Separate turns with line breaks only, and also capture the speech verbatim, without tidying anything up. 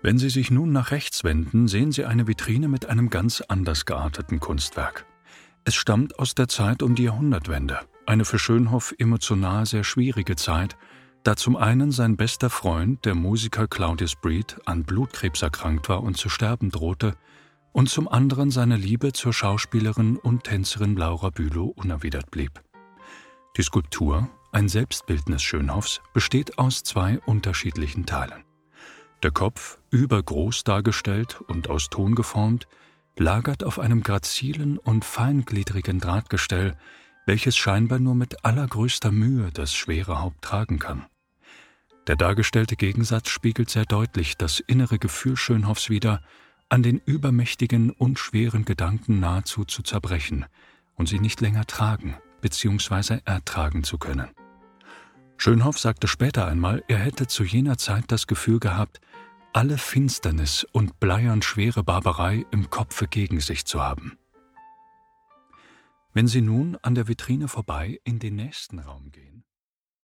Wenn Sie sich nun nach rechts wenden, sehen Sie eine Vitrine mit einem ganz anders gearteten Kunstwerk. Es stammt aus der Zeit um die Jahrhundertwende, eine für Schönhoff emotional sehr schwierige Zeit, da zum einen sein bester Freund, der Musiker Claudius Breed, an Blutkrebs erkrankt war und zu sterben drohte, und zum anderen seine Liebe zur Schauspielerin und Tänzerin Laura Bülow unerwidert blieb. Die Skulptur, ein Selbstbildnis Schönhoffs, besteht aus zwei unterschiedlichen Teilen. Der Kopf, übergroß dargestellt und aus Ton geformt, lagert auf einem grazilen und feingliedrigen Drahtgestell, welches scheinbar nur mit allergrößter Mühe das schwere Haupt tragen kann. Der dargestellte Gegensatz spiegelt sehr deutlich das innere Gefühl Schönhoffs wider, an den übermächtigen und schweren Gedanken nahezu zu zerbrechen und sie nicht länger tragen bzw. ertragen zu können. Schönhoff sagte später einmal, er hätte zu jener Zeit das Gefühl gehabt, alle Finsternis und bleiern schwere Barbarei im Kopfe gegen sich zu haben. Wenn Sie nun an der Vitrine vorbei in den nächsten Raum gehen,